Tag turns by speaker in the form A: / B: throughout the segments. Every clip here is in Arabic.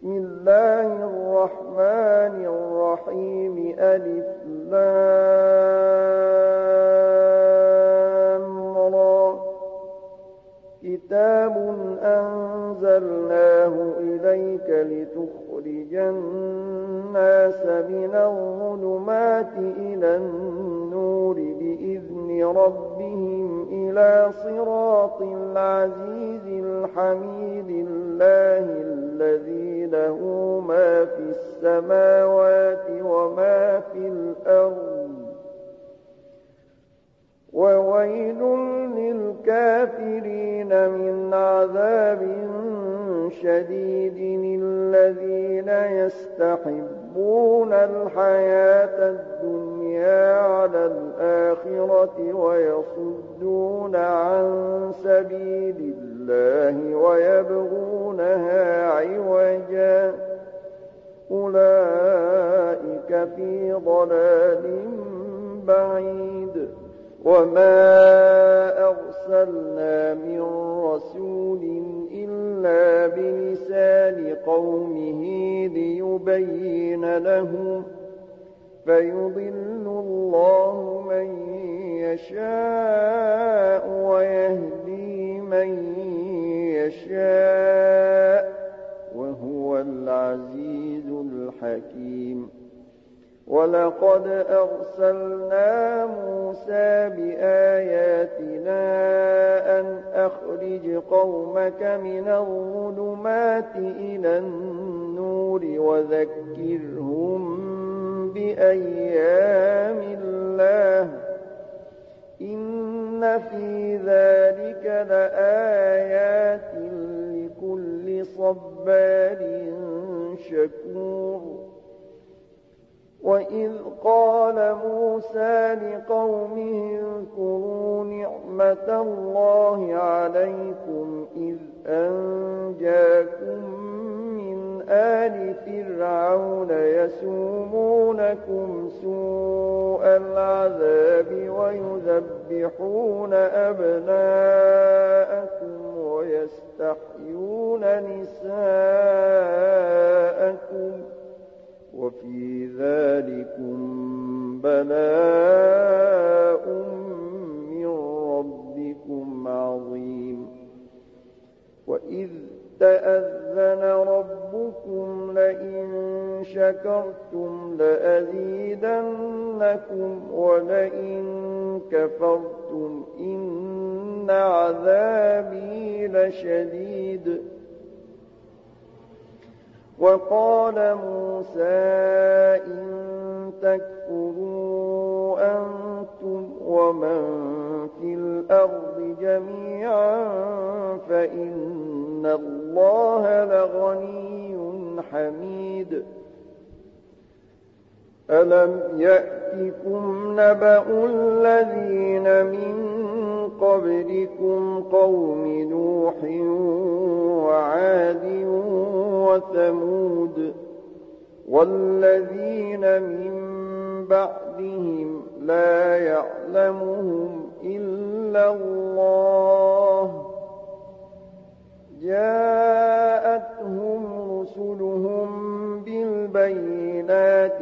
A: بسم الله الرحمن الرحيم. ألف لام را. كتاب أنزلناه إليك لتخرج الناس من الظلمات إلى النور بإذن ربهم إلى صراط العزيز الحميد. الله الذي له ما في السماوات وما في الأرض وويل للكافرين من عذاب شديد. الذين يستحبون الحياة الدنيا على الآخرة ويصدون عن سبيل الله ويبغونها عوجا أولئك في ضلال بعيد. وما أرسلنا من رسول إلا بلسان قومه ليبين لهم فيضل الله من يشاء ويهدي من يشاء وهو العزيز الحكيم. ولقد أرسلنا موسى بآياتنا أن أخرج قومك من الظلمات إلى النور وذكرهم بأيام الله إن في ذلك لآيات لكل صبار شكور. وإذ قال موسى لقومه اذكروا نعمة الله عليكم إذ أنجاكم من آل فرعون يسومونكم سوء العذاب ويذبحون أبناءكم ويستحيون نساءكم وفي ذلكم بلاء من ربكم عظيم. وإذ تأذن ربكم لئن شكرتم لأزيدنكم ولئن كفرتم إن عذابي لشديد. وقال موسى إن تكفروا أنتم ومن في الأرض جميعا فإن الله لغني حميد. ألم يأتكم نبأ الذين من قبلكم قوم نوح وعاد وثمود والذين من بعدهم لا يعلمهم إلا الله جاءتهم رسلهم بالبينات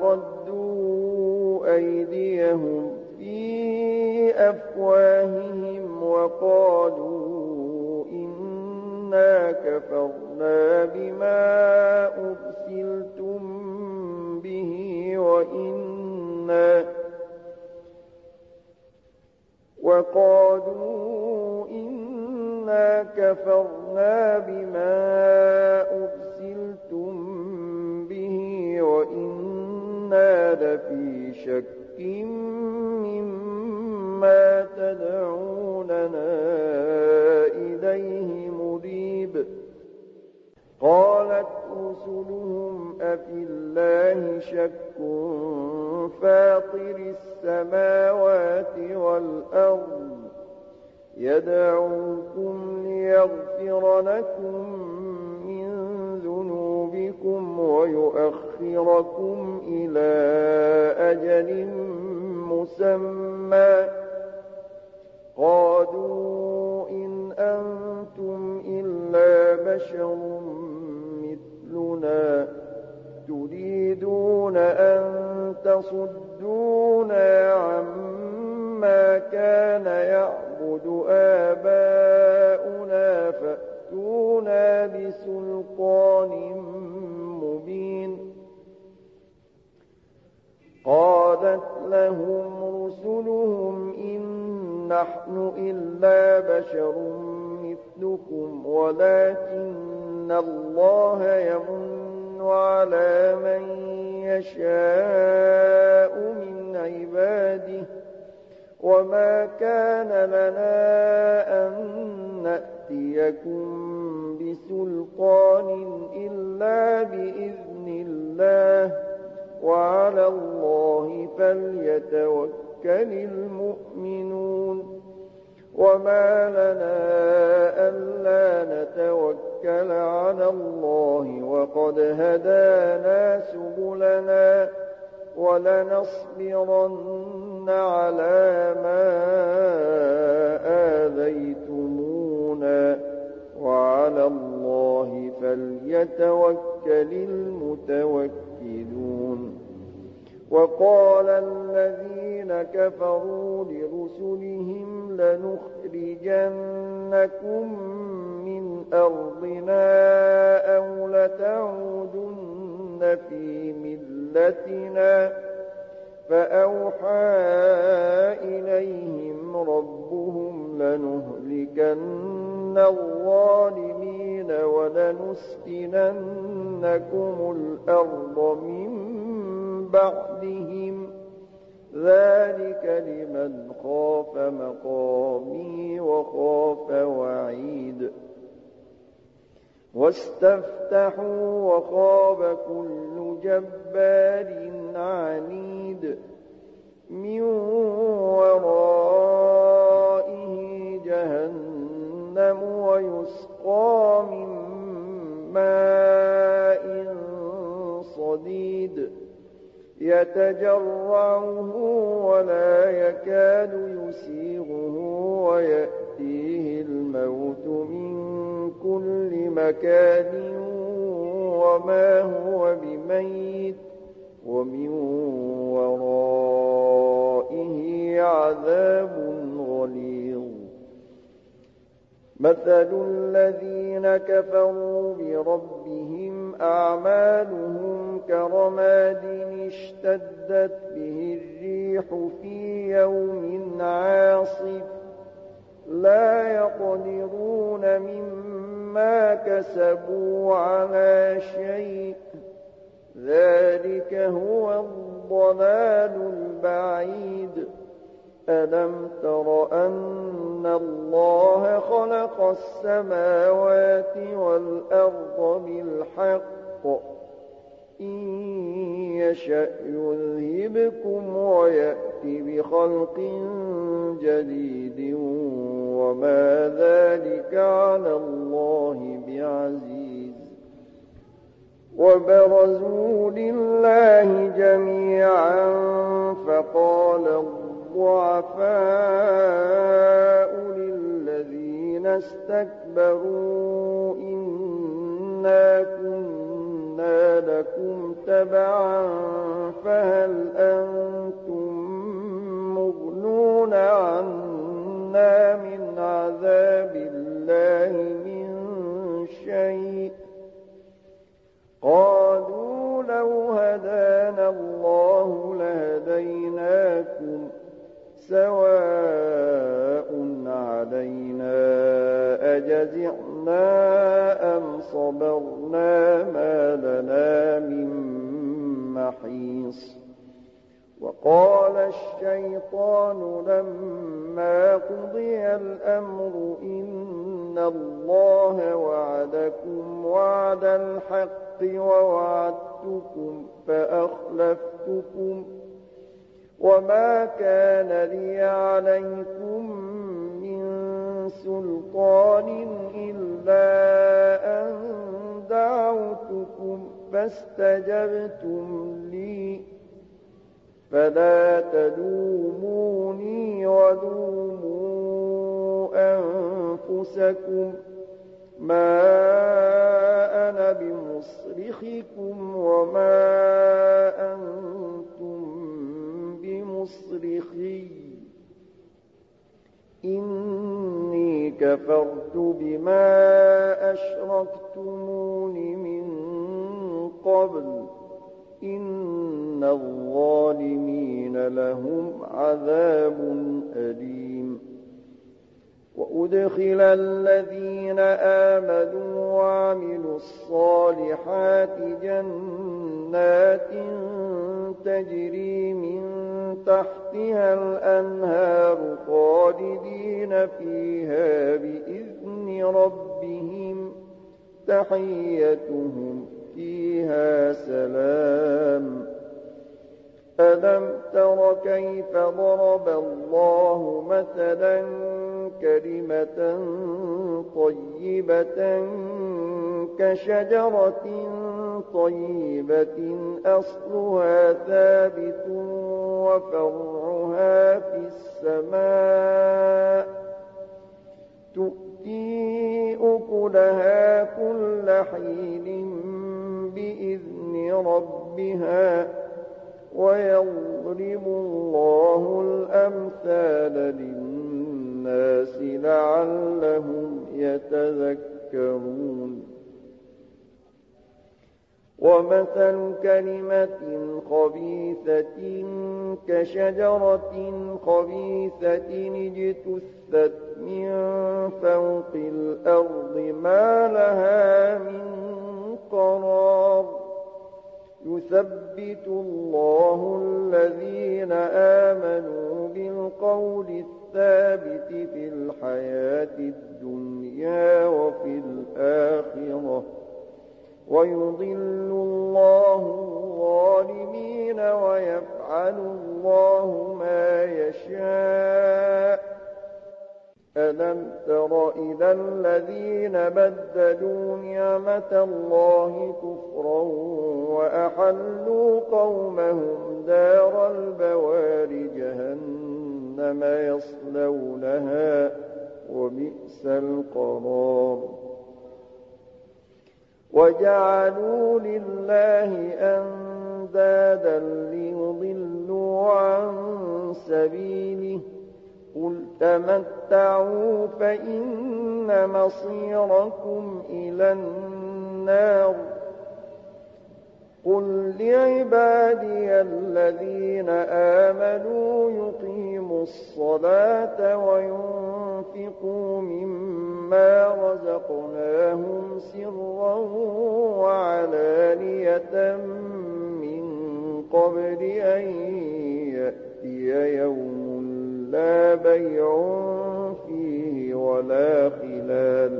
A: فردوا أيديهم في أفواههم وقالوا إنا كفرنا بما أرسلتم به وإنا لفي شك مما تدعوننا إليه مريب. قالت رسلهم أفي الله شك فاطر السماوات والأرض يدعوكم ليغفر لكم من ذنوبكم ويؤخركم إلى أجل مسمى قالوا إن أنتم إلا بشر مثلنا تصدونا عما كان يعبد آباؤنا فأتونا بسلطان مبين. قالت لهم رسلهم إن نحن إلا بشر مثلكم ولكن الله يمن على من يشاء من عباده وما كان لنا أن نأتيكم بسلطان إلا بإذن الله وعلى الله فليتوكل المؤمنون. وما لنا ألا نتوكل على الله وقد هدانا سبلنا ولنصبرن على ما آذيتمونا وعلى الله فليتوكل المتوكلون. وقال الذين كفروا لرسلهم لنخرجنكم من أرضنا أو لتعودن في ملتنا فأوحى إليهم ربهم لنهلكن الظالمين ولنسكننكم الأرض من بعدهم ذلك لمن خاف مقامي وخاف وعيد. واستفتحوا وخاب كل جبار عنيد من ورائه جهنم ويسقى من ماء صديد يتجرعه ولا يكاد يسيغه ويأتيه الموت من كل مكان وما هو بميت ومن ورائه عذاب غليظ. مثل الذين كفروا بربهم أعمالهم كرماد اشتدت به الريح في يوم عاصف لا يقدرون مما كسبوا على شيء ذلك هو الضلال البعيد. ألم تر أن الله خلق السماوات والأرض بالحق إن يشأ يذهبكم ويأتي بخلق جديد وما ذلك على الله بعزيز. وبرزوا لله جميعا فقال الضعفاء للذين استكبروا إنا كنا لكم تبعا فهل أنتم مغنون عنا من عذاب الله من شيء. قالوا لو هدانا الله لهديناكم سواء علينا أجزعنا أم صبرنا ما لنا من محيص. وقال الشيطان لما قضي الأمر إن الله وعدكم وعد الحق ووعدتكم فأخلفتكم وما كان لي عليكم من سلطان إلا أن دعوتكم فاستجبتم لي فلا تلوموني ولوموا أنفسكم ما أنا بمصرخكم وما أنتم كفرت بما أشركتمون من قبل إن الظالمين لهم عذاب أليم وأدخل الذين آمنوا وعملوا الصالحات جنات تجري من تحتها الأنهار خالدين فيها بإذن ربهم تحيتهم فيها سلام ألم تر كيف ضرب الله مثلا كلمة طيبة كشجرة طيبة أصلها ثابت وفرعها في السماء تؤتي أكلها كل حين بإذن ربها ويضرب الله الأمثال للناس لعلهم يتذكرون ومثل كلمة خبيثة كشجرة خبيثة اجتثت من فوق الأرض ما لها من قرار يثبت الله الذين آمنوا بالقول الثابت في الحياة الدنيا وفي الآخرة ويضل الله الظالمين ويفعل الله ما يشاء ألم تر إلى الذين بدلوا نعمة الله كفرا وأحلوا قومهم دار البوار جهنم يصلونها وبئس القرار وجعلوا لله أندادا ليضلوا عن سبيله قل تمتعوا فإن مصيركم إلى النار قل لعبادي الذين آمنوا يقيموا الصلاة وينفقوا مما رزقناهم سرا وعلانية من قبل أن يأتي يوم لا بيع فيه ولا خلال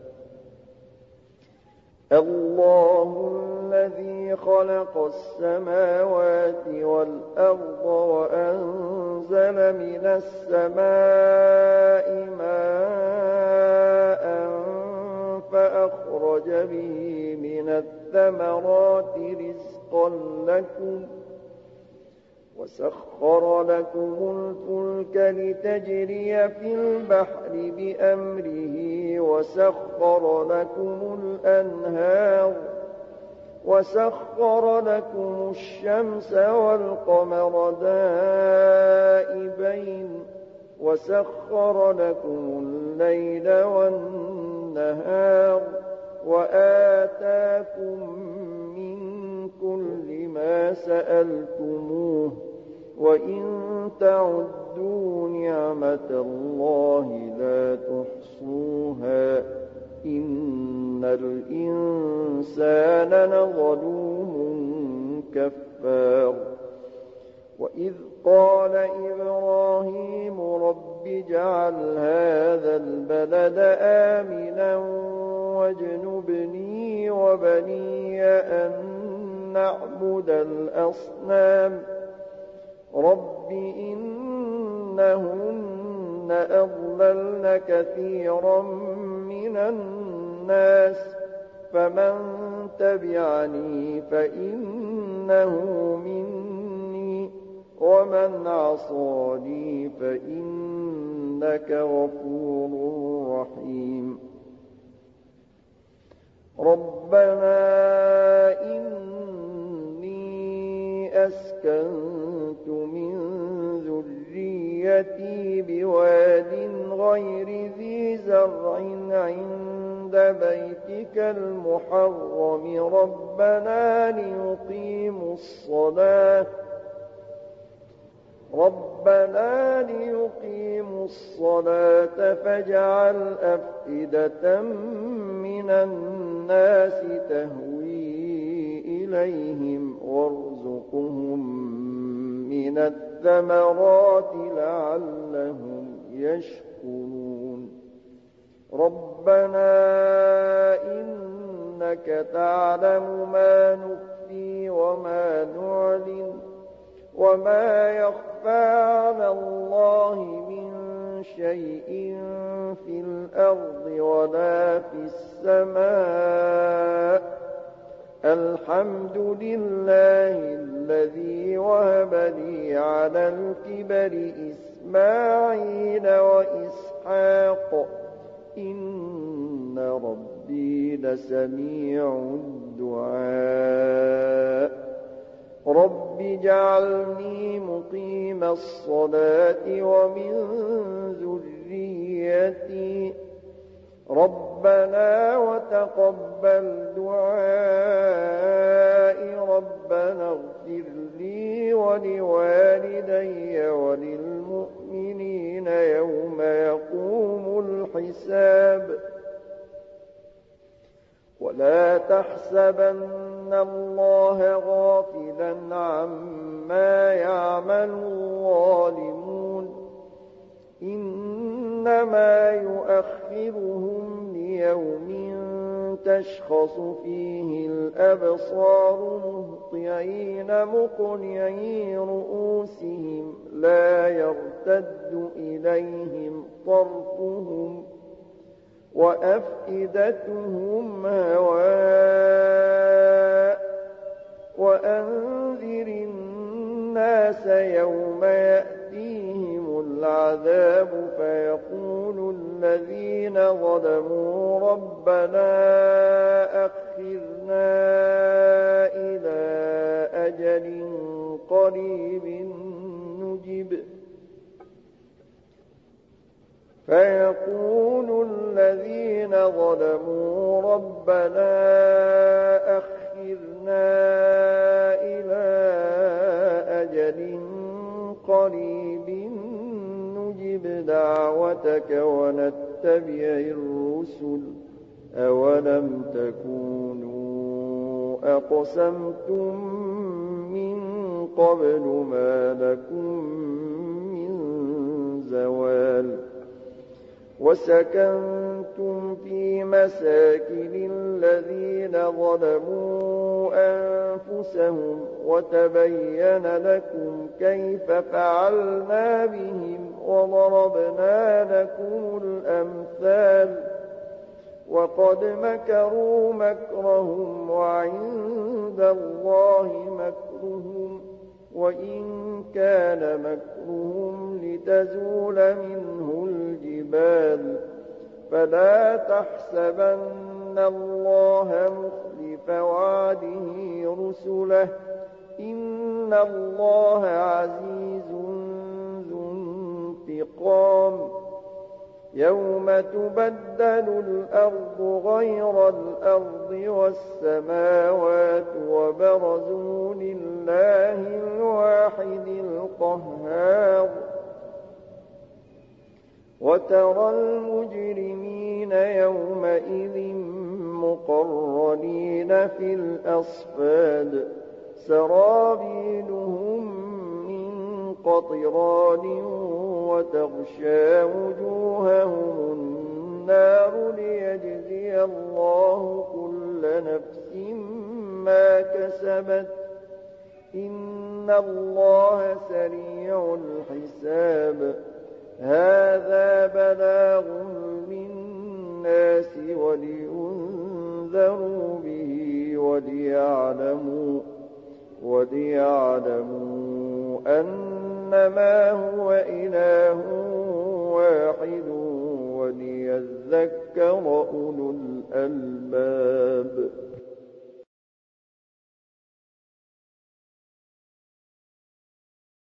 A: الله الذي خلق السماوات والأرض وأنزل من السماء ماء فأخرج به من الثمرات رزقا لكم وسخر لكم الفلك لتجري في البحر بأمره وسخر لكم الأنهار وسخر لكم الشمس والقمر دائبين وسخر لكم الليل والنهار وآتاكم من كل ما سألتموه وإن تعدوا نعمة الله لا تحصوها إن الإنسان لظلوم كفار وإذ قال إبراهيم رب اجعل هذا البلد آمنا واجنبني وبني أن نعبد الأصنام رب إنهن أضللن كثيرا من الناس فمن تبعني فإنه مني ومن عصاني فإنك غفور رحيم ربنا إني أسكنت من ذريتي بواد غير ذي زرع المحرم ربنا ليقيموا الصلاة فاجعل أفئدة من الناس تهوي إليهم وارزقهم من الثمرات لعلهم يشكرون ربنا إنك تعلم ما نخفي وما نعلن وما يخفى على الله من شيء في الأرض ولا في السماء الحمد لله الذي وهب لي على الكبر إسماعيل وإسحاق إن ربي لسميع الدعاء رب اجعلني مقيم الصلاة ومن ذريتي ربنا وتقبل دعائي ربنا اغفر لي ولوالدي وللمؤمنين يوم يقوم الحساب ولا تحسبن الله غافلا عما يعمل الظالمون إنما يؤخرهم ليوم تشخص فيه الأبصار مهطعين مقنعي رؤوسهم لا يرتد إليهم طرفهم وأفئدتهم هواء وأنذر الناس يوم يأتيهم العذاب فيقول الذين ظلموا ربنا أخرنا إلى أجل قريب نجب فيقول الذين ظلموا ربنا أخرنا إلى أجل قريب نجب دعوتك ونتبع الرسل أولم تكونوا أقسمتم من قبل ما لكم من زوال وسكنتم في مساكن الذين ظلموا أنفسهم وتبين لكم كيف فعلنا بهم وضربنا لكم الأمثال وقد مكروا مكرهم وعند الله مكرهم وإن كان مكرهم لتزول منه الجبال فلا تحسبن الله مخلف وعده رسله إن الله عزيز ذو انتقام يوم تبدل الأرض غير الأرض والسماوات وبرزوا لله الواحد القهار وترى المجرمين يومئذ مقرنين في الأصفاد سرابيلهم من قطران وتغشى وجوههم النار ليجزي الله كل نفس ما كسبت إن الله سريع الحساب هذا بلاغ للناس ولينذروا به وليعلموا أنما هو إله واحد وليذكر أولو الألباب